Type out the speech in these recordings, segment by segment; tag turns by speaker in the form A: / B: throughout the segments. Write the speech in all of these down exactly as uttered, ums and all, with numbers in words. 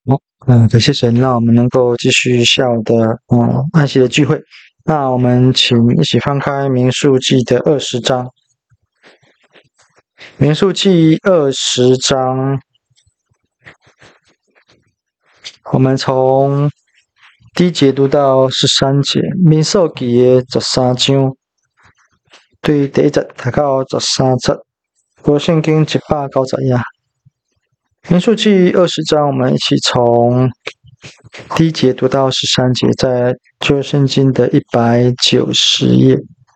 A: 好，嗯、呃，感谢神，让我们能够继续下午的嗯安息的聚会。那我们请一起翻开民数记的二十章。民数记二十章，我们从第一节读到十三节。民数记的十三章，对第一节读到十三节，无圣经一百九十页。民数记二十章，我们一起从第一节读到十三节，在旧圣经的一百九十页。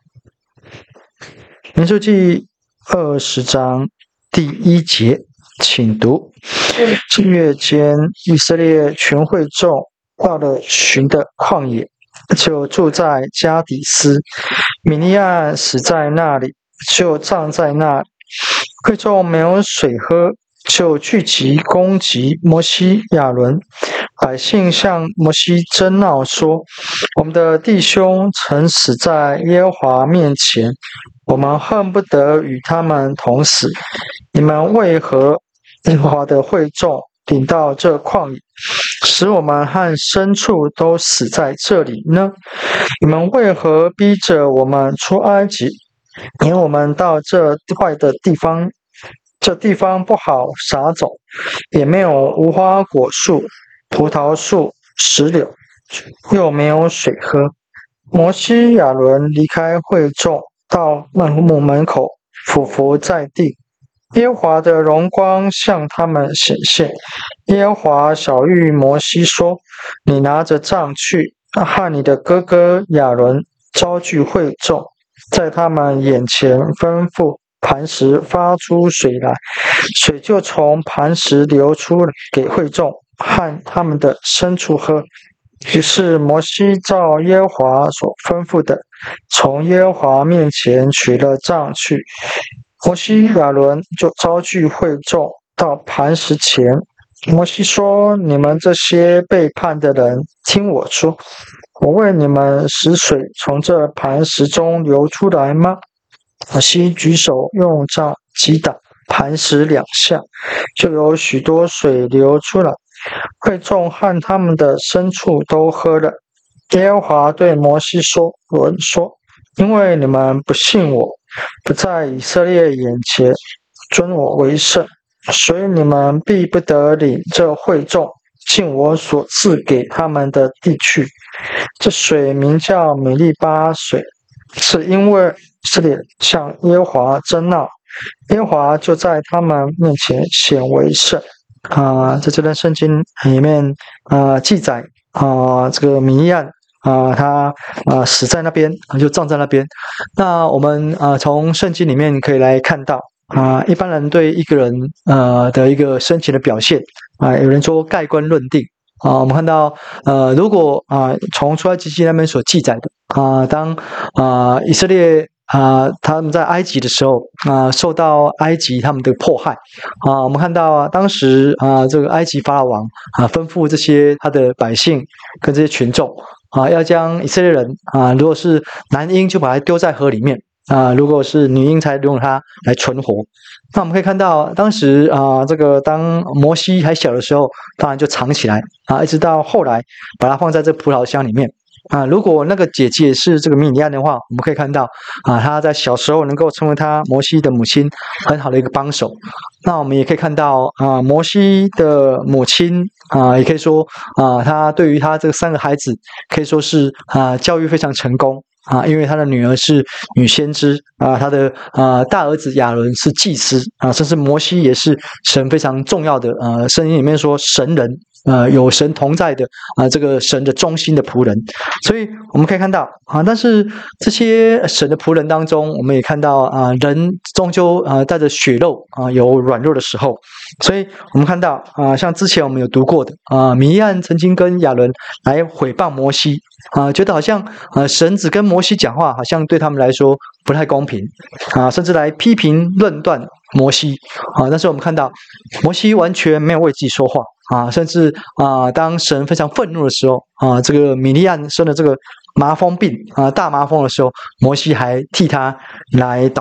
A: 民数记二十章第一节，请读：正月间，以色列全会众到了寻的旷野，就住在加底斯。米利暗死在那里，就葬在那里。会众没有水喝，就聚集攻击摩西、亚伦。百姓向摩西争闹说：我们的弟兄曾死在耶和华面前，我们恨不得与他们同死。你们为何耶和华的会众领到这旷野，使我们和牲畜都死在这里呢？你们为何逼着我们出埃及，引我们到这坏的地方？这地方不好撒种，也没有无花果树、葡萄树、石榴，又没有水喝。摩西、亚伦离开会众，到帐幕门口俯伏在地。耶和华的荣光向他们显现。耶和华晓谕摩西说：你拿着杖去，和你的哥哥亚伦招聚会众，在他们眼前吩咐磐石发出水来，水就从磐石流出给会众和他们的牲畜喝。于是摩西照耶和华所吩咐的，从耶和华面前取了杖去。摩西、亚伦就招聚会众到磐石前。摩西说：你们这些背叛的人，听我说，我为你们使水从这磐石中流出来吗？摩西举手用杖击打磐石两下，就有许多水流出来，会众和他们的牲畜都喝了。耶和华对摩西说：伦说，因为你们不信我，不在以色列眼前尊我为圣，所以你们必不得领这会众进我所赐给他们的地去。这水名叫米利巴水，是因为以色列向耶和华争闹，耶和华就在他们面前显为圣。啊、呃，在这段圣经里面啊、呃、记载啊、呃，这个米利暗啊、呃，他啊、呃、死在那边，就葬在那边。那我们啊、呃、从圣经里面可以来看到啊、呃，一般人对一个人呃的一个生前的表现啊、呃，有人说盖棺论定啊、呃，我们看到呃，如果啊、呃、从出埃及记那边所记载的啊、呃，当啊、呃、以色列啊、呃，他们在埃及的时候啊、呃，受到埃及他们的迫害啊、呃，我们看到、啊、当时啊、呃，这个埃及法老王啊、呃，吩咐这些他的百姓跟这些群众啊、呃，要将以色列人啊、呃，如果是男婴就把他丢在河里面啊、呃，如果是女婴才用它来存活。那我们可以看到，当时啊、呃，这个当摩西还小的时候，当然就藏起来啊，一直到后来把它放在这葡萄箱里面。啊，如果那个姐姐是这个米利暗的话，我们可以看到啊，她在小时候能够成为她摩西的母亲很好的一个帮手。那我们也可以看到啊，摩西的母亲啊，也可以说啊，她对于她这个三个孩子可以说是啊教育非常成功啊，因为她的女儿是女先知啊，她的啊大儿子亚伦是祭司啊，甚至摩西也是神非常重要的呃，圣经里面说神人。呃，有神同在的啊、呃，这个神的忠心的仆人，所以我们可以看到啊，但是这些神的仆人当中，我们也看到啊，人终究啊带着血肉啊有软弱的时候，所以我们看到啊，像之前我们有读过的啊，米利暗曾经跟亚伦来毁谤摩西啊，觉得好像呃神只跟摩西讲话，好像对他们来说不太公平啊，甚至来批评论断摩西啊，但是我们看到摩西完全没有为自己说话。啊，甚至啊，当神非常愤怒的时候啊，这个米利暗生了这个麻风病啊，大麻风的时候，摩西还替他来祷告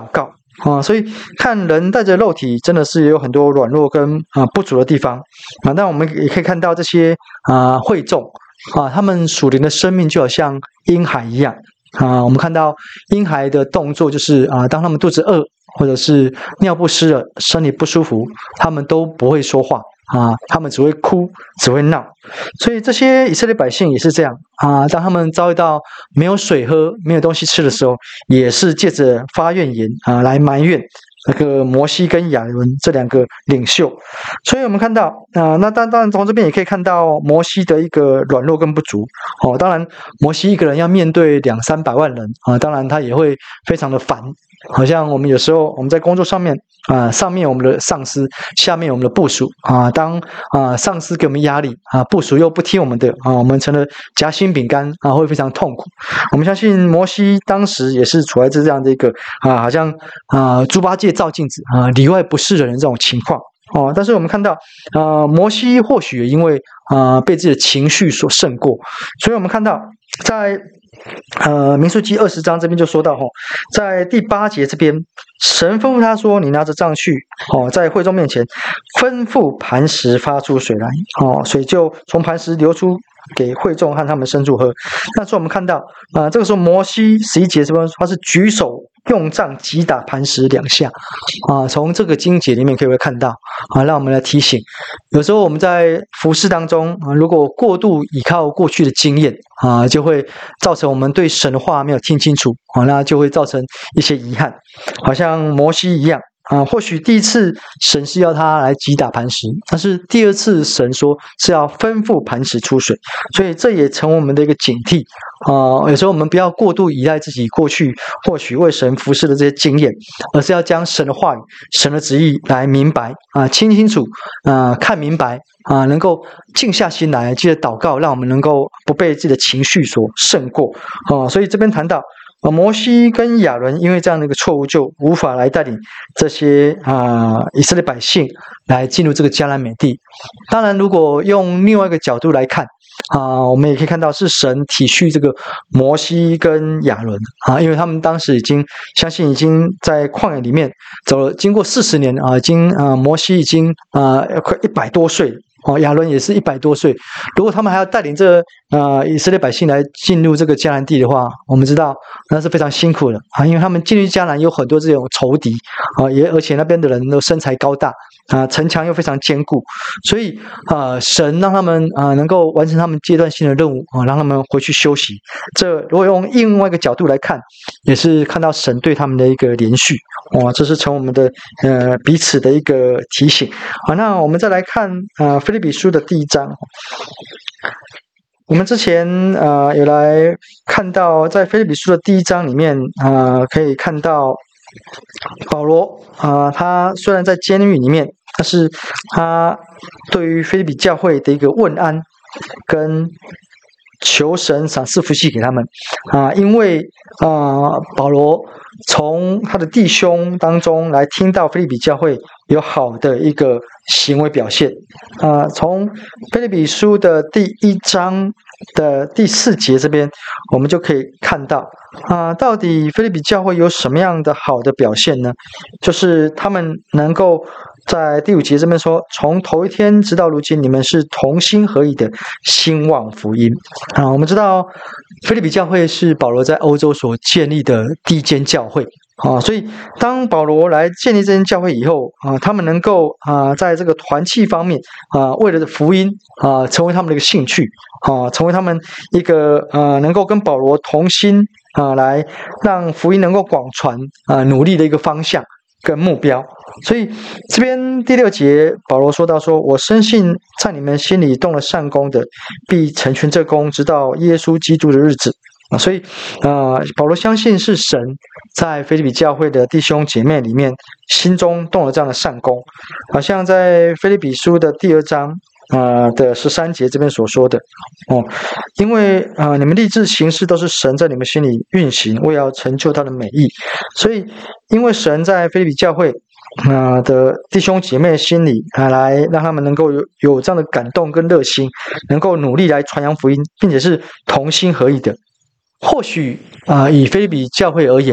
A: 啊，所以看人带着肉体，真的是有很多软弱跟啊不足的地方啊。但我们也可以看到这些啊会众啊，他们属灵的生命就好像婴孩一样啊。我们看到婴孩的动作就是啊，当他们肚子饿或者是尿不湿了，身体不舒服，他们都不会说话啊，他们只会哭，只会闹。所以这些以色列百姓也是这样啊，当他们遭遇到没有水喝、没有东西吃的时候，也是借着发怨言啊来埋怨那个摩西跟亚伦这两个领袖。所以我们看到啊，那当当然从这边也可以看到摩西的一个软弱跟不足哦。当然，摩西一个人要面对两三百万人啊，当然他也会非常的烦。好像我们有时候我们在工作上面啊、呃，上面我们的上司，下面我们的部属啊、呃，当啊、呃、上司给我们压力啊、呃，部属又不听我们的啊、呃，我们成了夹心饼干啊、呃，会非常痛苦。我们相信摩西当时也是处在这样的一个啊、呃，好像啊、呃、猪八戒照镜子啊、呃，里外不是人的这种情况哦。但是我们看到啊、呃，摩西或许也因为啊、呃、被自己的情绪所胜过，所以我们看到在。呃，民数记二十章这边就说到哈，在第八节这边，神吩咐他说：“你拿着杖去，哦，在会众面前吩咐磐石发出水来，哦，水就从磐石流出给会众和他们牲畜喝。”那时候我们看到，啊、呃，这个时候摩西十一节这边他是举手用杖击打磐石两下，啊，从这个经节里面可以看到，啊，让我们来提醒，有时候我们在服事当中啊，如果过度依靠过去的经验啊，就会造成我们对神的话没有听清楚啊，那就会造成一些遗憾，好像摩西一样。啊，或许第一次神是要他来击打磐石，但是第二次神说是要吩咐磐石出水，所以这也成为我们的一个警惕啊、呃。有时候我们不要过度依赖自己过去或许为神服侍的这些经验，而是要将神的话语、神的旨意来明白啊，清清楚啊，看明白啊，能够静下心来，记得祷告，让我们能够不被自己的情绪所胜过啊。所以这边谈到。啊，摩西跟亚伦因为这样的一个错误，就无法来带领这些啊、呃、以色列百姓来进入这个迦南美地。当然，如果用另外一个角度来看啊、呃，我们也可以看到是神体恤这个摩西跟亚伦啊，因为他们当时已经相信已经在旷野里面走了，经过四十年啊，已经啊、呃、摩西已经啊快一百多岁。哦，亚伦也是一百多岁。如果他们还要带领这呃以色列百姓来进入这个迦南地的话，我们知道那是非常辛苦的啊，因为他们进入迦南有很多这种仇敌啊，也而且那边的人都身材高大啊，城墙又非常坚固，所以啊，神让他们啊能够完成他们阶段性的任务啊，让他们回去休息。这如果用另外一个角度来看，也是看到神对他们的一个连续哇，这是从我们的呃彼此的一个提醒。好，那我们再来看啊。呃腓立比书的第一章，我们之前呃有来看到，在腓立比书的第一章里面呃可以看到保罗啊、呃，他虽然在监狱里面，但是他对于腓立比教会的一个问安跟求神赏赐福气给他们啊、呃，因为啊、呃、保罗从他的弟兄当中来听到腓立比教会有好的一个行为表现啊、呃，从腓立比书的第一章的第四节这边，我们就可以看到啊、呃，到底腓立比教会有什么样的好的表现呢？就是他们能够在第五节这边说，从头一天直到如今，你们是同心合意的兴旺福音啊。我们知道腓立比教会是保罗在欧洲所建立的第一间教会啊，所以当保罗来建立这间教会以后啊，他们能够啊在这个团契方面啊，为了福音啊，成为他们的一个兴趣啊，成为他们一个呃能够跟保罗同心啊，来让福音能够广传啊，努力的一个方向跟目标。所以这边第六节保罗说到说，我深信在你们心里动了善功的，必成全这功，直到耶稣基督的日子啊。所以呃，保罗相信是神在腓立比教会的弟兄姐妹里面心中动了这样的善功，好像在腓立比书的第二章呃的十三节这边所说的哦，因为呃你们立志行事都是神在你们心里运行，为要成就他的美意。所以因为神在腓立比教会呃的弟兄姐妹心里啊、呃，来让他们能够有有这样的感动跟热心，能够努力来传扬福音，并且是同心合意的。或许啊、呃，以腓立比教会而言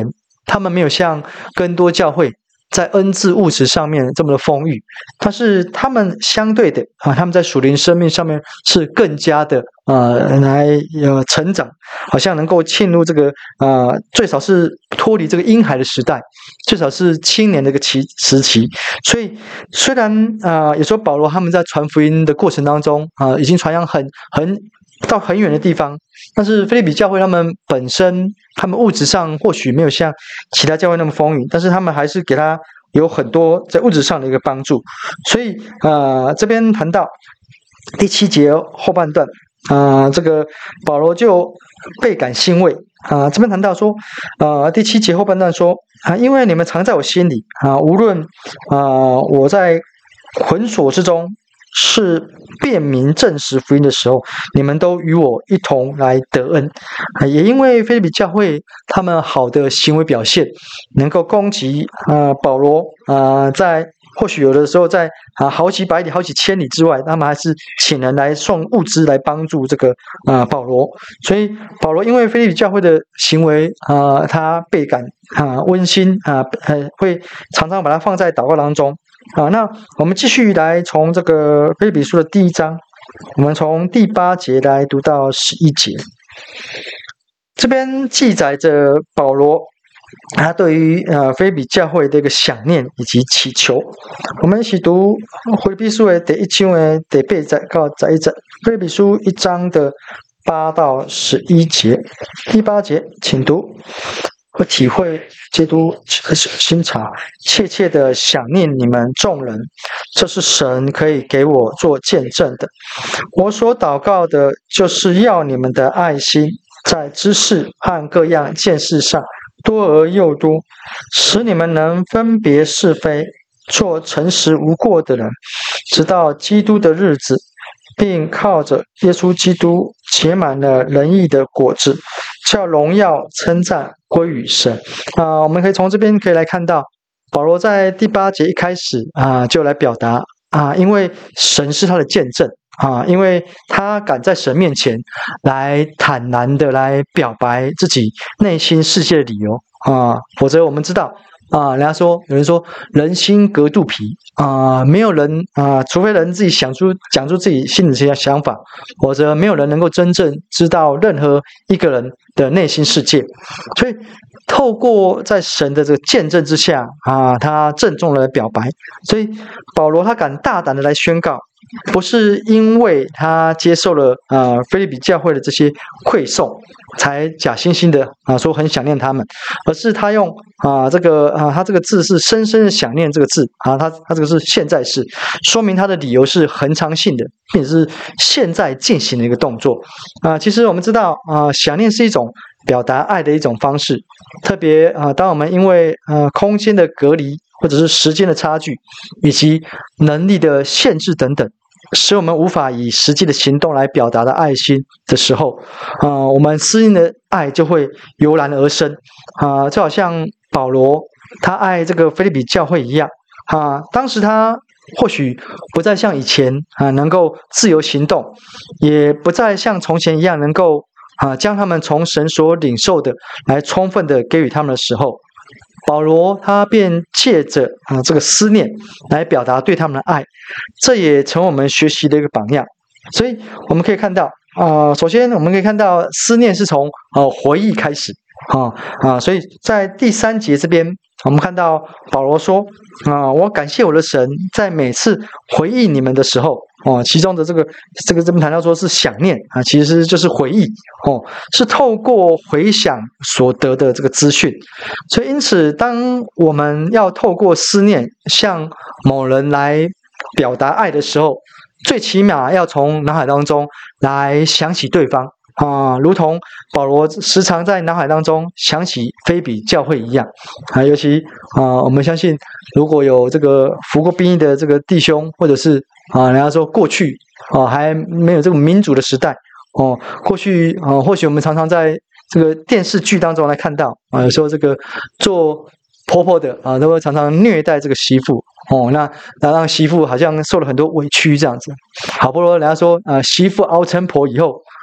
A: 他们没有像更多教会在恩赐物质上面这么的丰裕，但是他们相对的啊，他们在属灵生命上面是更加的呃来呃成长，好像能够进入这个呃最少是脱离这个婴孩的时代，最少是青年的一个期时期。所以虽然啊、呃，有时候保罗他们在传福音的过程当中啊、呃，已经传扬很很到很远的地方，但是腓立比教会他们本身，他们物质上或许没有像其他教会那么丰裕，但是他们还是给他有很多在物质上的一个帮助。所以呃，这边谈到第七节后半段，呃，这个保罗就倍感欣慰啊、呃。这边谈到说，呃，第七节后半段说啊、呃，因为你们常在我心里啊、呃，无论啊、呃、我在捆锁之中，是辨明证实福音的时候，你们都与我一同来得恩。啊、也因为腓立比教会他们好的行为表现，能够攻击啊、呃、保罗啊、呃，在或许有的时候在啊好几百里、好几千里之外，他们还是请人来送物资来帮助这个啊、呃、保罗。所以保罗因为腓立比教会的行为啊、呃，他倍感啊、呃、温馨啊，呃会常常把它放在祷告当中。啊，那我们继续来从这个腓立比书的第一章，我们从第八节来读到十一节。这边记载着保罗他对于呃腓立比教会的一个想念以及祈求。我们一起读腓立比书的第一章的第八节到十一节，腓立比书一章的八到十一节。第八节，请读。我体会基督心肠，切切的想念你们众人，这是神可以给我做见证的。我所祷告的，就是要你们的爱心在知识和各样见识上多而又多，使你们能分别是非，做诚实无过的人，直到基督的日子，并靠着耶稣基督结满了仁义的果子，叫荣耀称赞归于神。啊、呃，我们可以从这边可以来看到，保罗在第八节一开始啊、呃，就来表达啊、呃，因为神是他的见证啊、呃，因为他敢在神面前来坦然的来表白自己内心世界的理由啊、呃，否则我们知道。啊，人家说，有人说人心隔肚皮啊、呃，没有人啊、呃，除非人自己想出讲出自己心里的想法，否则没有人能够真正知道任何一个人的内心世界。所以，透过在神的这个见证之下啊，他郑重的表白。所以保罗他敢大胆的来宣告，不是因为他接受了啊腓立比教会的这些馈送，才假惺惺的啊说很想念他们，而是他用啊这个啊他这个字是深深的想念这个字啊，他他这个是现在式，说明他的理由是恒常性的，并且是现在进行的一个动作啊。其实我们知道啊，想念是一种表达爱的一种方式，特别啊，当我们因为呃空间的隔离，或者是时间的差距，以及能力的限制等等，使我们无法以实际的行动来表达的爱心的时候，啊、呃，我们私心的爱就会油然而生啊、呃，就好像保罗他爱这个腓立比教会一样啊、呃，当时他或许不再像以前啊、呃、能够自由行动，也不再像从前一样能够啊、呃、将他们从神所领受的来充分的给予他们的时候。保罗他便借着啊这个思念来表达对他们的爱，这也成为我们学习的一个榜样。所以我们可以看到啊、呃，首先我们可以看到思念是从呃回忆开始啊啊，所以在第三节这边我们看到保罗说啊，我感谢我的神，在每次回忆你们的时候哦，其中的这个这个这边谈到说是想念啊，其实就是回忆哦，是透过回想所得的这个资讯。所以因此，当我们要透过思念向某人来表达爱的时候，最起码要从脑海当中来想起对方啊、呃，如同保罗时常在脑海当中想起腓立比教会一样啊。尤其啊、呃，我们相信，如果有这个服过兵役的这个弟兄，或者是啊，人家说过去啊还没有这种民主的时代哦，过去啊，或许我们常常在这个电视剧当中来看到啊，有时候这个做婆婆的啊，都会常常虐待这个媳妇哦，那那让媳妇好像受了很多委屈这样子。好不容易人家说啊，媳妇熬成婆以后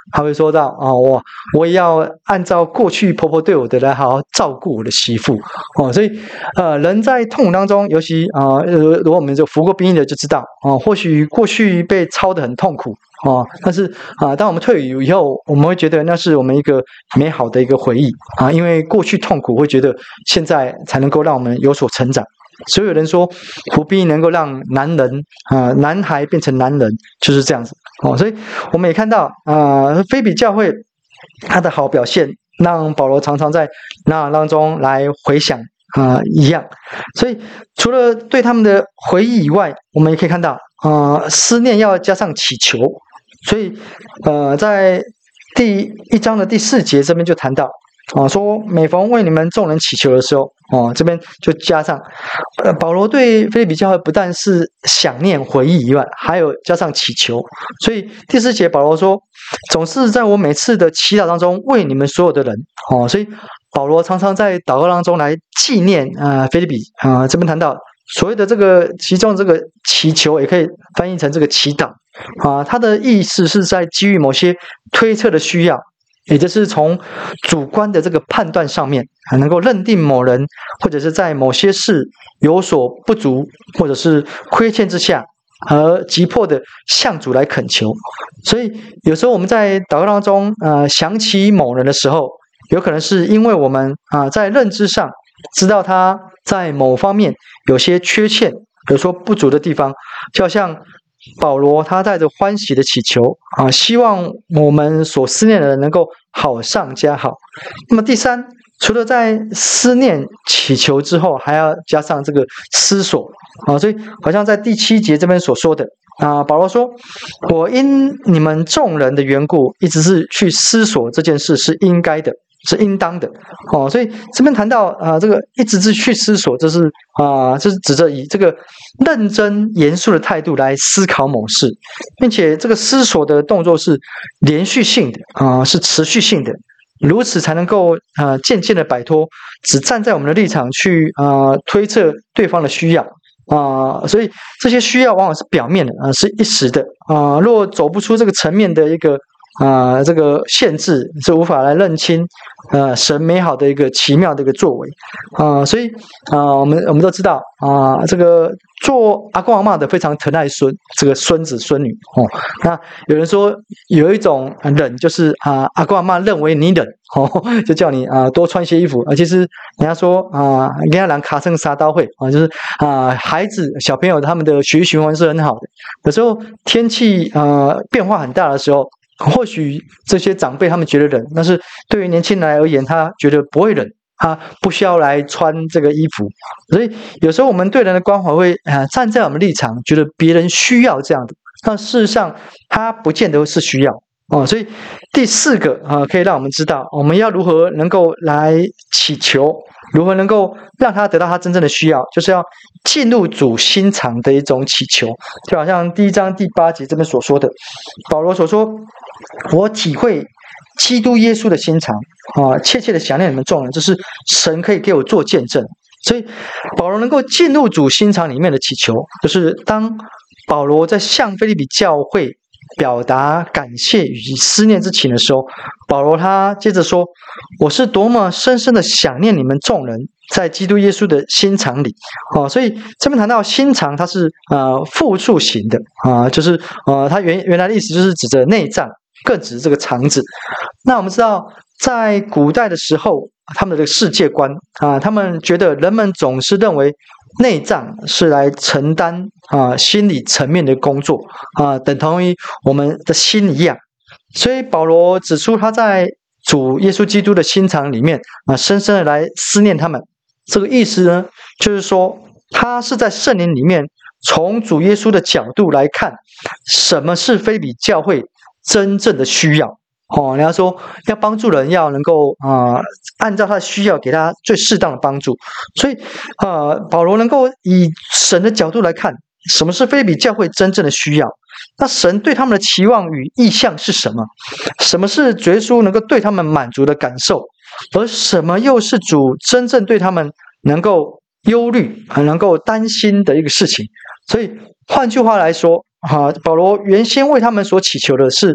A: 他会说到啊，我我也要按照过去婆婆对我的来好好照顾我的媳妇哦。所以呃，人在痛苦当中，尤其啊，呃，如果我们就服过兵役的就知道哦，或许过去被操得很痛苦哦，但是啊，当我们退伍以后，我们会觉得那是我们一个美好的一个回忆啊，因为过去痛苦，会觉得现在才能够让我们有所成长。所以有人说，服兵役能够让男人啊、呃，男孩变成男人，就是这样子哦。所以我们也看到啊，腓立比教会他的好表现，让保罗常常在那当中来回想啊、呃、一样。所以除了对他们的回忆以外，我们也可以看到啊、呃，思念要加上祈求。所以呃，在第一章的第四节这边就谈到。啊，说每逢为你们众人祈求的时候，哦，这边就加上，呃，保罗对腓立比教会不但是想念回忆以外，还有加上祈求。所以第四节保罗说，总是在我每次的祈祷当中为你们所有的人，哦，所以保罗常常在祷告当中来纪念啊、呃、腓立比啊、呃，这边谈到所谓的这个其中这个祈求，也可以翻译成这个祈祷啊，它的意思是在基于某些推测的需要。也就是从主观的这个判断上面，能够认定某人或者是在某些事有所不足或者是亏欠之下，而急迫的向主来恳求。所以有时候我们在祷告当中，呃，想起某人的时候，有可能是因为我们啊、呃、在认知上知道他在某方面有些缺陷，有说不足的地方，就好像。保罗他带着欢喜的祈求啊，希望我们所思念的人能够好上加好。那么第三，除了在思念祈求之后，还要加上这个思索啊，所以好像在第七节这边所说的啊，保罗说：“我因你们众人的缘故，一直是去思索这件事是应该的。”是应当的哦，所以这边谈到啊、呃，这个一直是去思索，这是啊、呃，这是指着以这个认真严肃的态度来思考某事，并且这个思索的动作是连续性的啊、呃，是持续性的，如此才能够啊、呃，渐渐的摆脱只站在我们的立场去啊、呃、推测对方的需要啊、呃，所以这些需要往往是表面的啊、呃，是一时的啊、呃，若走不出这个层面的一个。啊、呃，这个限制是无法来认清，呃，神美好的一个奇妙的一个作为，啊、呃，所以啊、呃，我们我们都知道啊、呃，这个做阿公阿嬷的非常疼爱孙这个孙子孙女哦。那有人说有一种忍，就是啊、呃，阿公阿嬷认为你忍哦，就叫你啊、呃、多穿些衣服。啊，其实人家说啊，人家人卡生杀刀会啊，就是啊、呃，孩子小朋友他们的血液循环是很好的，有时候天气呃变化很大的时候。或许这些长辈他们觉得冷，但是对于年轻人而言，他觉得不会冷，他不需要来穿这个衣服。所以有时候我们对人的关怀会啊、呃、站在我们立场，觉得别人需要这样的，但事实上他不见得是需要哦。所以第四个啊、呃，可以让我们知道我们要如何能够来祈求。如何能够让他得到他真正的需要，就是要进入主心肠的一种祈求，就好像第一章第八节这边所说的，保罗所说：“我体会基督耶稣的心肠啊，切切的想念你们众人，这是神可以给我做见证。”所以保罗能够进入主心肠里面的祈求，就是当保罗在向腓立比教会表达感谢与思念之情的时候，保罗他接着说：“我是多么深深的想念你们众人，在基督耶稣的心肠里。”哦，所以这边谈到心肠，它是呃复数型的啊、呃，就是呃它原原来的意思就是指着内脏，更指这个肠子。那我们知道，在古代的时候，他们的世界观啊、呃，他们觉得人们总是认为。内脏是来承担啊、呃、心理层面的工作啊、呃，等同于我们的心一样。所以保罗指出，他在主耶稣基督的心肠里面啊、呃，深深的来思念他们。这个意思呢，就是说他是在圣灵里面，从主耶稣的角度来看，什么是腓立比教会真正的需要。哦，人家说要帮助人，要能够啊、呃，按照他的需要给他最适当的帮助。所以，呃，保罗能够以神的角度来看，什么是腓立比教会真正的需要？那神对他们的期望与意向是什么？什么是主耶稣能够对他们满足的感受？而什么又是主真正对他们能够忧虑、能够担心的一个事情？所以，换句话来说，啊，保罗原先为他们所祈求的是。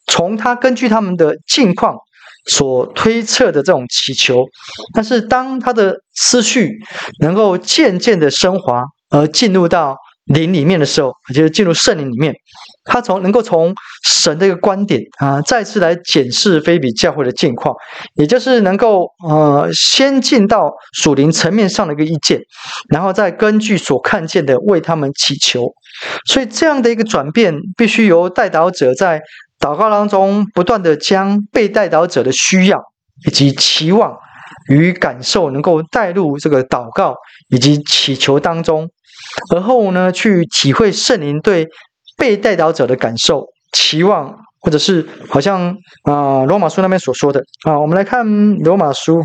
A: 从他根据他们的境况所推测的这种祈求，但是当他的思绪能够渐渐的升华，而进入到灵里面的时候，也就是进入圣灵里面，他从能够从神的一个观点啊，再次来检视菲比教会的境况，也就是能够呃先进到属灵层面上的一个意见，然后再根据所看见的为他们祈求。所以这样的一个转变，必须由代祷者在祷告当中不断的将被代祷者的需要以及期望与感受能够带入这个祷告以及祈求当中，而后呢去体会圣灵对被代祷者的感受、期望，或者是好像啊、呃、罗马书那边所说的啊，我们来看罗马书，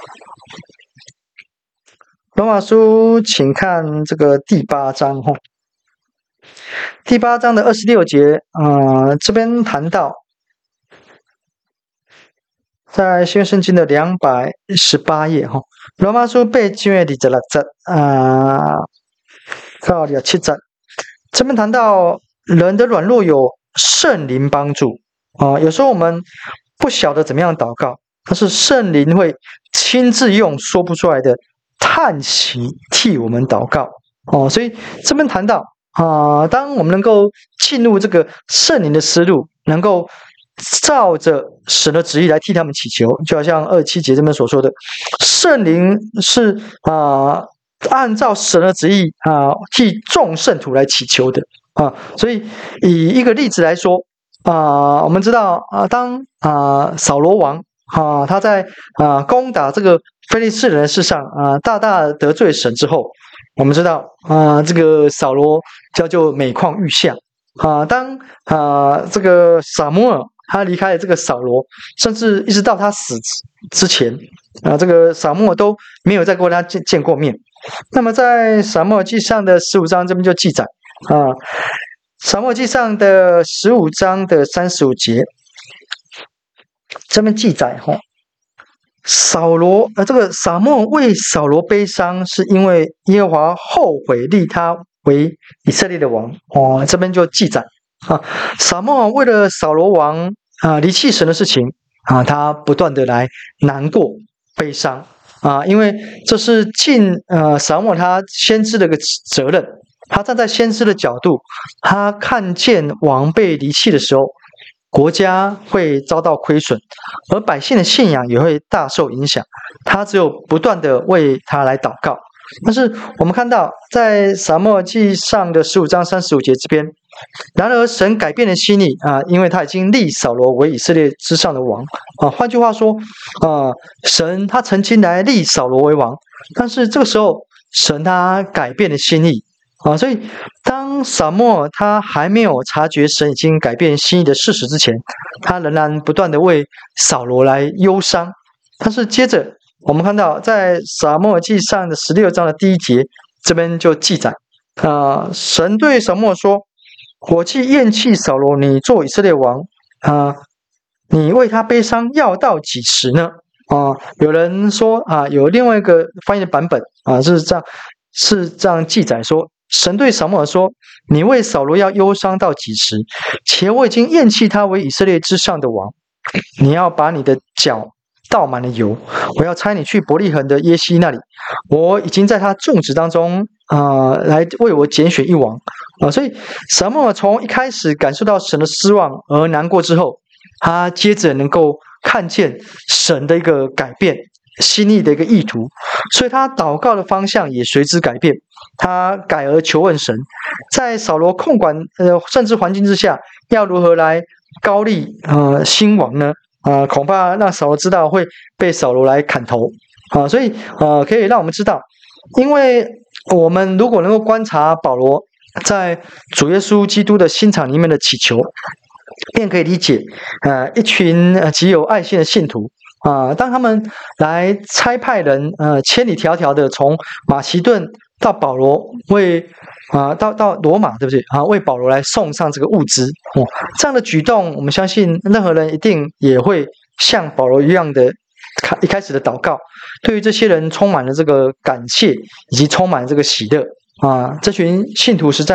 A: 罗马书，请看这个第八章哈。第八章的二十六节，呃，这边谈到，在新约圣经的两百十八页哈，罗马书八章的二十六节啊，到二十七节，这边谈到人的软弱有圣灵帮助啊、呃，有时候我们不晓得怎么样祷告，但是圣灵会亲自用说不出来的叹息替我们祷告哦、呃，所以这边谈到。啊、呃，当我们能够进入这个圣灵的思路，能够照着神的旨意来替他们祈求，就好像二十七节这边所说的，圣灵是啊、呃、按照神的旨意啊、呃、替众圣徒来祈求的啊、呃。所以以一个例子来说啊、呃，我们知道啊、呃，当啊、呃、扫罗王啊、呃、他在啊、呃、攻打这个非利士人的事上啊、呃、大大得罪神之后。我们知道啊、呃，这个扫罗叫做每况愈下啊、呃。当啊、呃、这个撒母耳他离开了这个扫罗，甚至一直到他死之前啊、呃，这个撒母耳都没有再跟他见见过面。那么在撒母耳记上的十五章这边就记载啊，撒母耳记上的十五章的三十五节这边记载哈。扫罗，呃，这个撒母耳为扫罗悲伤，是因为耶和华后悔立他为以色列的王。哦，这边就记载啊，撒母耳为了扫罗王啊离弃神的事情啊，他不断的来难过悲伤啊，因为这是尽呃撒母耳他先知的一个责任。他站在先知的角度，他看见王被离弃的时候。国家会遭到亏损，而百姓的信仰也会大受影响。他只有不断的为他来祷告。但是我们看到，在撒母耳记上的十五章三十五节这边，然而神改变了心意啊，因为他已经立扫罗为以色列之上的王啊。换句话说啊，神他曾经来立扫罗为王，但是这个时候神他改变了心意。啊，所以当撒母耳他还没有察觉神已经改变心意的事实之前，他仍然不断的为扫罗来忧伤。但是接着我们看到，在撒母耳记上的十六章的第一节，这边就记载啊、呃，神对撒母耳说：“我既厌弃扫罗，你做以色列王啊、呃，你为他悲伤要到几时呢？”啊、呃，有人说啊，有另外一个翻译的版本啊，是这样是这样记载说。神对撒母耳说：“你为扫罗要忧伤到几时？且我已经厌弃他为以色列之上的王。你要把你的脚倒满了油，我要差你去伯利恒的耶西那里。我已经在他众子当中啊、呃，来为我拣选一王啊、呃。所以撒母耳从一开始感受到神的失望而难过之后，他接着能够看见神的一个改变。”心意的一个意图，所以他祷告的方向也随之改变。他改而求问神，在扫罗控管呃甚至环境之下，要如何来高立呃新王呢？啊、呃，恐怕让扫罗知道会被扫罗来砍头啊、呃，所以呃可以让我们知道，因为我们如果能够观察保罗在主耶稣基督的心肠里面的祈求，便可以理解，呃，一群呃极有爱心的信徒。啊、呃，当他们来差派人，呃，千里迢迢的从马其顿到保罗为啊、呃，到到罗马，对不对啊？为保罗来送上这个物资，哦，这样的举动，我们相信任何人一定也会像保罗一样的，一开始的祷告，对于这些人充满了这个感谢，以及充满了这个喜乐啊！这群信徒实在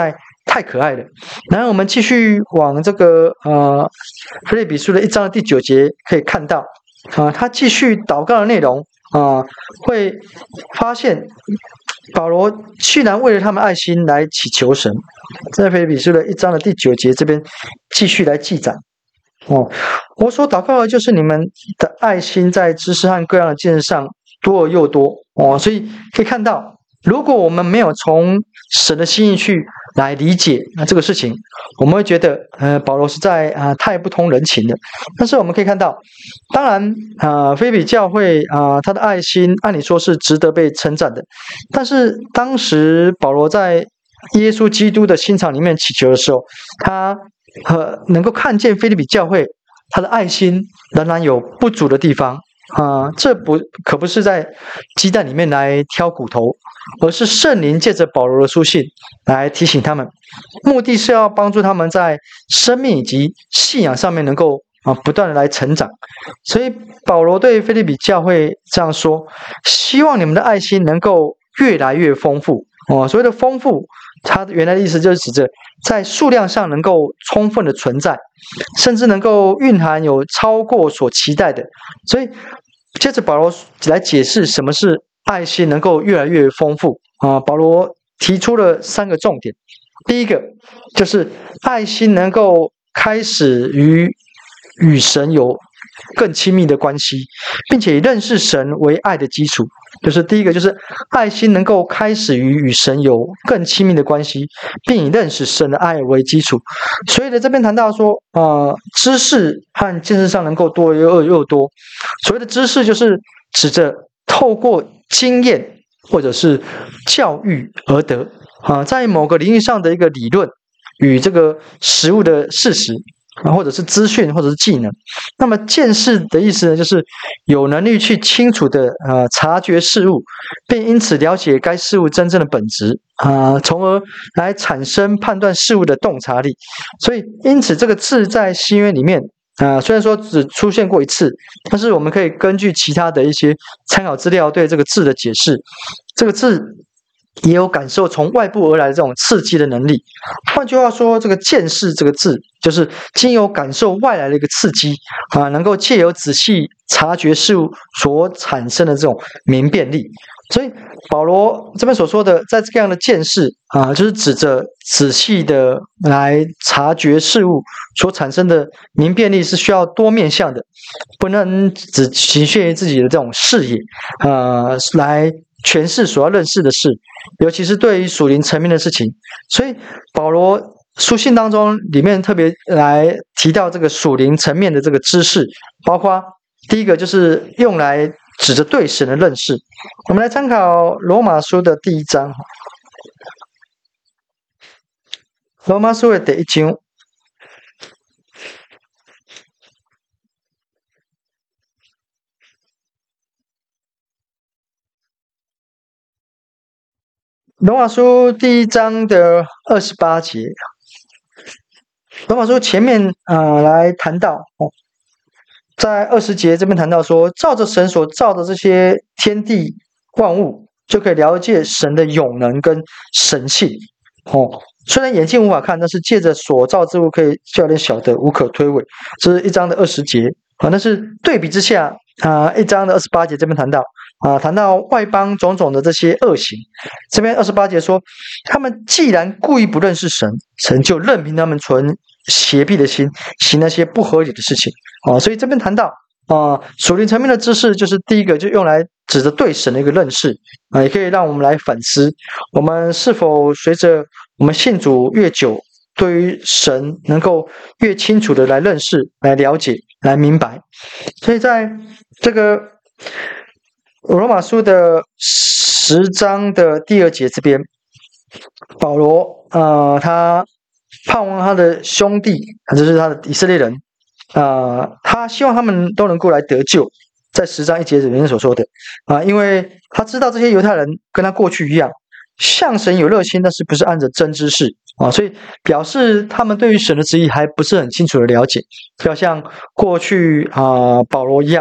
A: 太可爱了。然后我们继续往这个呃腓立比书的一章的第九节可以看到，啊、呃，他继续祷告的内容啊、呃，会发现保罗居然为了他们爱心来祈求神，在腓立比书的一章的第九节这边继续来记载。哦，我所祷告的就是你们的爱心在知识和各样的见识上多而又多哦，所以可以看到，如果我们没有从神的心意去来理解那这个事情，我们会觉得呃保罗实在啊、呃、太不通人情了。但是我们可以看到，当然啊、呃、腓立比教会啊、呃、他的爱心按理说是值得被称赞的，但是当时保罗在耶稣基督的心肠里面祈求的时候，他呃能够看见腓立比教会他的爱心仍然有不足的地方啊、呃，这不可不是在鸡蛋里面来挑骨头，而是圣灵借着保罗的书信来提醒他们，目的是要帮助他们在生命以及信仰上面能够啊不断的来成长。所以保罗对腓立比教会这样说，希望你们的爱心能够越来越丰富哦。所谓的丰富，它原来的意思就是指着在数量上能够充分的存在，甚至能够蕴含有超过所期待的。所以接着保罗来解释什么是爱心能够越来越丰富啊。保罗提出了三个重点，第一个就是爱心能够开始于与神有更亲密的关系，并且以认识神为爱的基础。就是第一个，就是爱心能够开始于与神有更亲密的关系，并以认识神的爱为基础。所以呢，这边谈到说，呃，知识和见识上能够多又又多。所谓的知识，就是指着透过经验或者是教育而得啊、呃，在某个领域上的一个理论与这个实物的事实。啊，或者是资讯，或者是技能。那么见识的意思呢，就是有能力去清楚的呃察觉事物，并因此了解该事物真正的本质啊、呃，从而来产生判断事物的洞察力。所以，因此这个字在新约里面啊、呃，虽然说只出现过一次，但是我们可以根据其他的一些参考资料对这个字的解释，这个字也有感受从外部而来的这种刺激的能力。换句话说，这个见识这个字就是经由感受外来的一个刺激啊，能够借由仔细察觉事物所产生的这种明辨力。所以保罗这边所说的在这样的见识啊，就是指着仔细的来察觉事物所产生的明辨力是需要多面向的，不能只局限于自己的这种视野呃来诠释所要认识的事，尤其是对于属灵层面的事情。所以保罗书信当中里面特别来提到这个属灵层面的这个知识，包括第一个就是用来指着对神的认识。我们来参考罗马书的第一章，罗马书的第一章。罗马书第一章的二十八节，罗马书前面呃来谈到哦，在二十节这边谈到说，照着神所造的这些天地万物，就可以了解神的永能跟神性哦。虽然眼睛无法看，但是借着所造之物可以叫人晓得，无可推诿。这是一章的二十节啊，但是对比之下啊、呃，一章的二十八节这边谈到。啊，谈到外邦种种的这些恶行，这边二十八节说，他们既然故意不认识神，神就任凭他们存邪僻的心，行那些不合理的事情。啊，所以这边谈到啊，属灵层面的知识，就是第一个就用来指着对神的一个认识啊，也可以让我们来反思，我们是否随着我们信主越久，对于神能够越清楚的来认识、来了解、来明白。所以在这个罗马书的十章的第二节这边，保罗呃，他盼望他的兄弟，就是他的以色列人，呃，他希望他们都能够来得救，在十章一节里面所说的啊、呃，因为他知道这些犹太人跟他过去一样，向神有热心，但是不是按着真知识啊、呃，所以表示他们对于神的旨意还不是很清楚的了解，就要像过去啊、呃、保罗一样。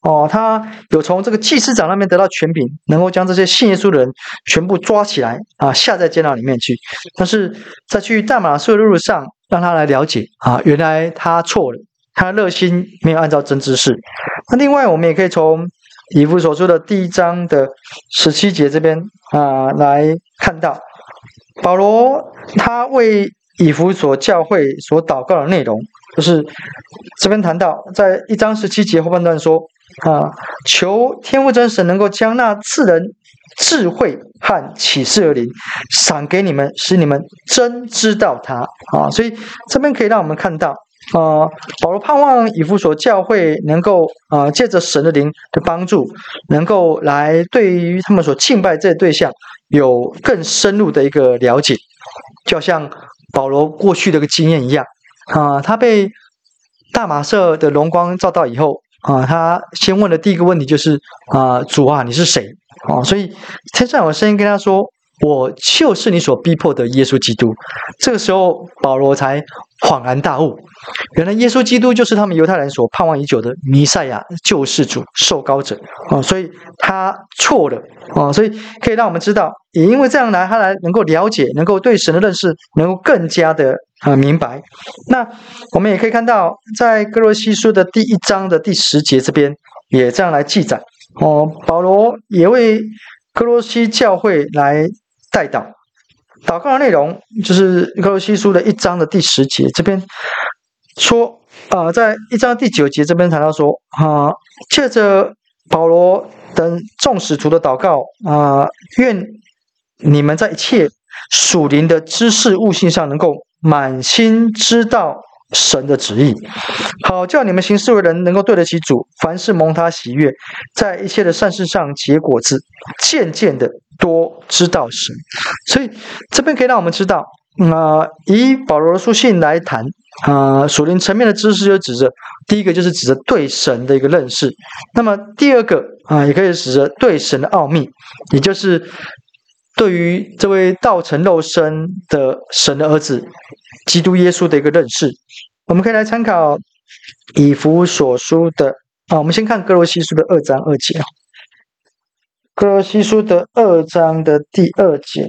A: 哦，他有从这个祭司长那边得到权柄，能够将这些信耶稣的人全部抓起来啊，下在监牢里面去。但是在去大马士的路上，让他来了解啊，原来他错了，他的热心没有按照真知识。那另外，我们也可以从以弗所书的第一章的十七节这边啊来看到，保罗他为以弗所教会所祷告的内容，就是这边谈到，在一章十七节后半段说啊，求天父真神能够将那赐人智慧和启示的灵赏给你们，使你们真知道他啊。所以这边可以让我们看到。呃，保罗盼望以弗所教会能够呃借着神的灵的帮助，能够来对于他们所敬拜这些对象有更深入的一个了解，就像保罗过去的一个经验一样啊、呃，他被大马色的荣光照到以后啊、呃，他先问的第一个问题就是啊、呃，主啊，你是谁啊、呃？所以天上有声音跟他说，我就是你所逼迫的耶稣基督。这个时候，保罗才恍然大悟，原来耶稣基督就是他们犹太人所盼望已久的弥赛亚救世主受膏者啊、哦，所以他错了啊、哦，所以可以让我们知道，也因为这样来，他来能够了解，能够对神的认识能够更加的啊、呃、明白。那我们也可以看到，在哥罗西书的第一章的第十节这边也这样来记载哦，保罗也为哥罗西教会来代祷。祷告的内容就是哥罗西书的一章的第十节，这边说，呃，在一章第九节这边谈到说，啊、呃，借着保罗等众使徒的祷告，啊、呃，愿你们在一切属灵的知识悟性上，能够满心知道神的旨意，好叫你们行事为人能够对得起主，凡事蒙他喜悦，在一切的善事上结果子，渐渐的多知道神。所以这边可以让我们知道，呃，以保罗的书信来谈，呃，属灵层面的知识就指着第一个就是指着对神的一个认识，那么第二个啊、呃，也可以指着对神的奥秘，也就是对于这位道成肉身的神的儿子基督耶稣的一个认识。我们可以来参考以弗所书的啊，我们先看哥罗西书的二章二节。哥罗西书的二章的第二节，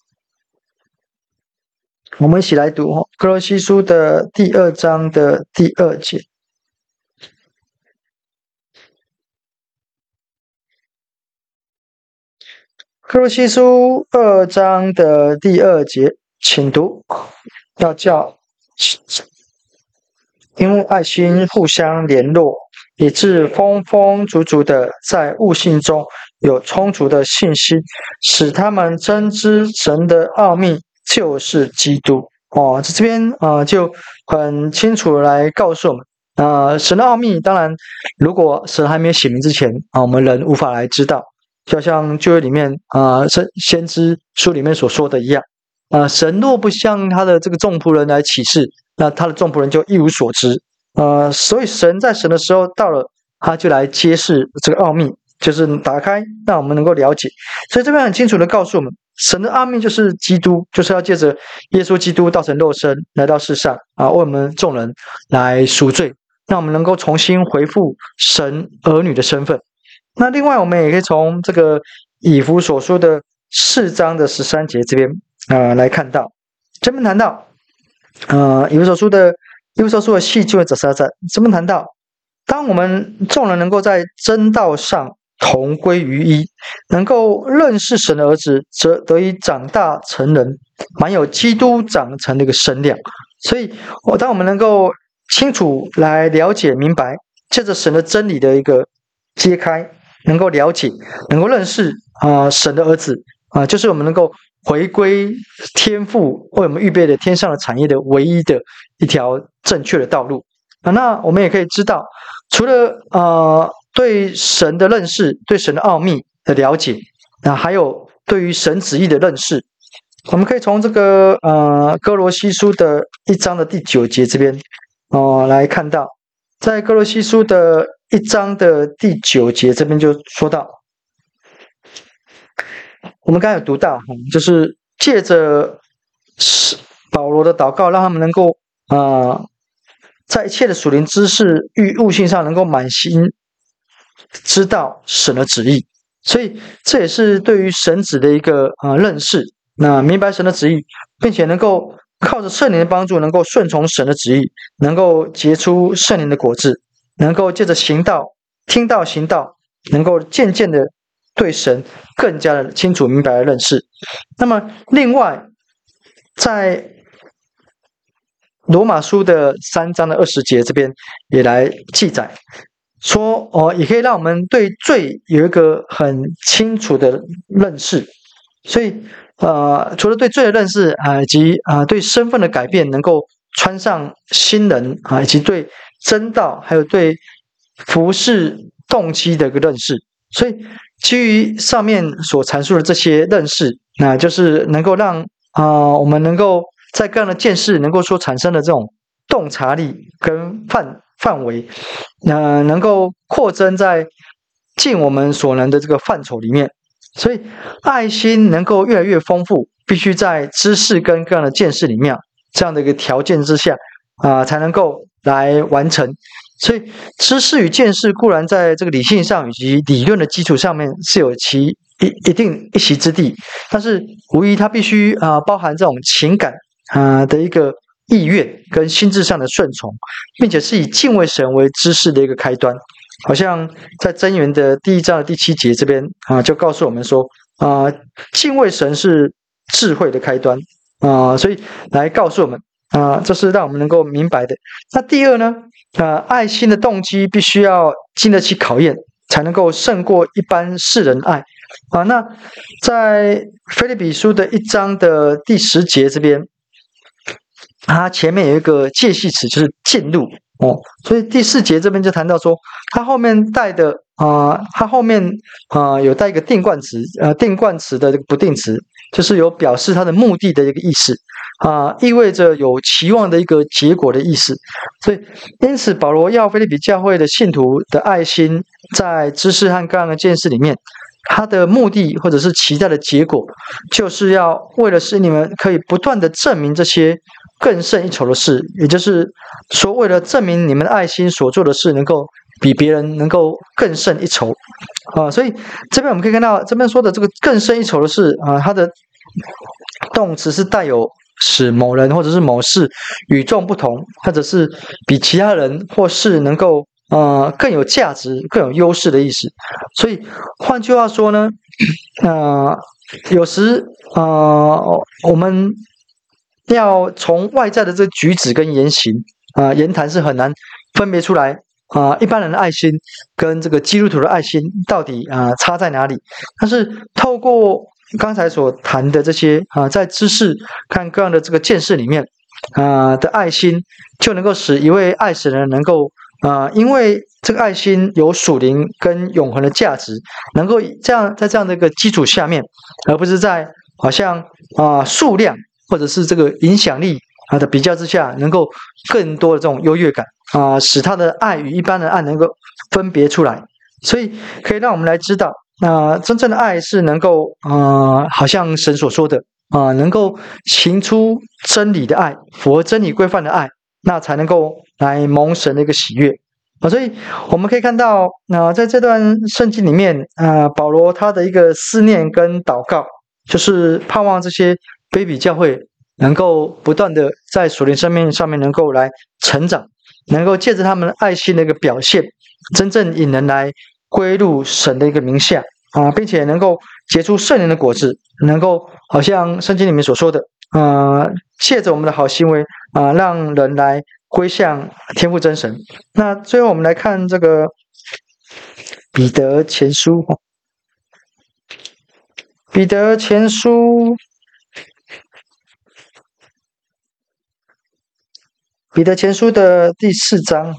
A: 我们一起来读哦。哥罗西书的第二章的第二节，哥罗西书二章的第二节，请读，要叫因为爱心互相联络，以致丰丰足足的在悟性中有充足的信息，使他们真知神的奥秘就是基督。哦，这边呃就很清楚来告诉我们，呃，神的奥秘，当然如果神还没有写明之前啊、呃，我们人无法来知道，就像旧约里面啊、呃，先知书里面所说的一样，啊、呃，神若不向他的这个众仆人来启示，那他的众仆人就一无所知。呃，所以神在神的时候到了，他就来揭示这个奥秘，就是打开，让我们能够了解。所以这边很清楚的告诉我们，神的奥秘就是基督，就是要借着耶稣基督道成肉身来到世上啊，为我们众人来赎罪，让我们能够重新回复神儿女的身份。那另外，我们也可以从这个以弗所说的四章的十三节这边呃来看到，这边谈到呃以弗所书的以弗所书的细就会十三章，这边谈到，当我们众人能够在真道上同归于一，能够认识神的儿子，则得以长大成人，满有基督长成的一个身量。所以，当我们能够清楚来了解明白，借着神的真理的一个揭开，能够了解，能够认识啊、呃、神的儿子啊、呃，就是我们能够回归天父为我们预备的天上的产业的唯一的一条正确的道路啊。那我们也可以知道，除了呃对神的认识、对神的奥秘的了解，那还有对于神旨意的认识，我们可以从这个呃哥罗西书的一章的第九节这边哦、呃、来看到，在哥罗西书的一章的第九节这边就说到，我们刚才有读到，就是借着保罗的祷告，让他们能够啊、呃，在一切的属灵知识与悟性上能够满心知道神的旨意。所以这也是对于神旨的一个呃认识，那明白神的旨意，并且能够靠着圣灵的帮助，能够顺从神的旨意，能够结出圣灵的果子，能够借着行道、听道、行道，能够渐渐的对神更加的清楚明白的认识。那么另外，在罗马书的三章的二十节这边也来记载说，哦，也可以让我们对罪有一个很清楚的认识。所以，呃，除了对罪的认识啊、呃，以及啊、呃、对身份的改变，能够穿上新人啊、呃，以及对真道还有对服事动机的一个认识。所以，基于上面所阐述的这些认识，那、呃、就是能够让啊、呃、我们能够在各样的见识能够所产生的这种洞察力跟范范围，呃，能够扩增在尽我们所能的这个范畴里面。所以爱心能够越来越丰富，必须在知识跟各样的见识里面这样的一个条件之下啊、呃，才能够来完成。所以知识与见识固然在这个理性上以及理论的基础上面是有其一一定一席之地，但是无疑它必须啊、呃、包含这种情感啊、呃、的一个意愿跟心智上的顺从，并且是以敬畏神为知识的一个开端。好像在箴言的第一章的第七节这边啊，就告诉我们说啊，敬畏神是智慧的开端啊，所以来告诉我们啊，这是让我们能够明白的。那第二呢，啊，爱心的动机必须要经得起考验，才能够胜过一般世人爱啊。那在腓立比书的一章的第十节这边，它前面有一个介系词，就是进入。哦，所以第四节这边就谈到说，它后面带的啊、呃，它后面啊、呃、有带一个定冠词，呃，定冠词的这个不定词，就是有表示它的目的的一个意思啊、呃，意味着有期望的一个结果的意思。所以，因此保罗要腓立比教会的信徒的爱心，在知识和各样的见识里面，他的目的或者是期待的结果，就是要为了使你们可以不断的证明这些更胜一筹的事，也就是说，为了证明你们的爱心所做的事能够比别人能够更胜一筹啊、呃，所以这边我们可以看到，这边说的这个更胜一筹的事啊、呃，它的动词是带有使某人或者是某事与众不同，或者是比其他人或事能够呃更有价值、更有优势的意思。所以换句话说呢，呃，有时呃我们要从外在的这个举止跟言行啊、呃、言谈是很难分别出来啊、呃、一般人的爱心跟这个基督徒的爱心到底啊、呃、差在哪里？但是透过刚才所谈的这些啊、呃、在知识看各样的这个见识里面啊、呃、的爱心，就能够使一位爱神的人能够啊、呃、因为这个爱心有属灵跟永恒的价值，能够这样在这样的一个基础下面，而不是在好像啊、呃、数量或者是这个影响力啊的比较之下，能够更多的这种优越感啊、呃，使他的爱与一般的爱能够分别出来。所以可以让我们来知道，那、呃、真正的爱是能够呃，好像神所说的啊、呃，能够行出真理的爱，符合真理规范的爱，那才能够来蒙神的一个喜悦啊。所以我们可以看到，那、呃、在这段圣经里面啊、呃，保罗他的一个思念跟祷告，就是盼望这些卑鄙教会能够不断的在属灵生命上面能够来成长，能够借着他们爱心的一个表现，真正引人来归入神的一个名下啊，并且能够结出圣灵的果子，能够好像圣经里面所说的，呃，借着我们的好行为啊，让人来归向天父真神。那最后我们来看这个彼得前书，彼得前书。彼得前书的第四章，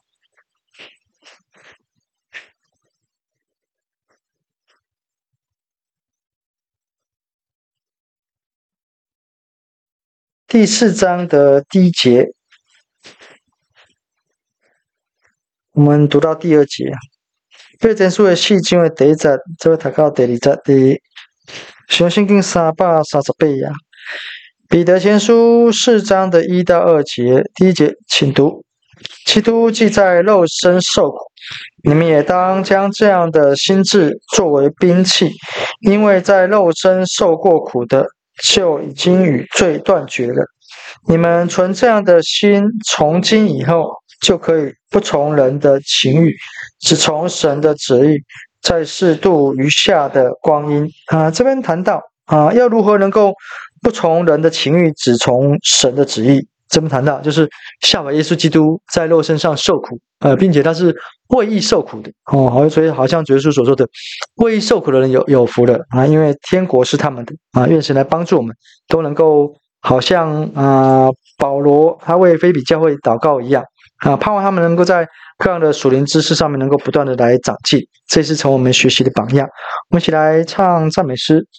A: 第四章的第一节，我们读到第二节。彼得前书的四章的第一节，这位读到第二节，第全圣经三百三十八页。彼得前书四章的一到二节，第一节，请读：基督既在肉身受苦， 你们也当将这样的心志作为兵器，因为在肉身受过苦的，就已经与罪断绝了。你们存这样的心，从今以后就可以不从人的情欲，只从神的旨意，在世度余下的光阴。啊，这边谈到啊，要如何能够不从人的情欲，只从神的旨意。这边谈到就是效法耶稣基督在肉身上受苦，呃，并且他是为义受苦的哦，好，所以好像主耶稣所说的，为义受苦的人有有福了啊，因为天国是他们的啊。愿神来帮助我们，都能够好像啊保罗他为腓比教会祷告一样啊，盼望他们能够在各样的属灵知识上面能够不断的来长进，这是从我们学习的榜样。我们一起来唱赞美诗。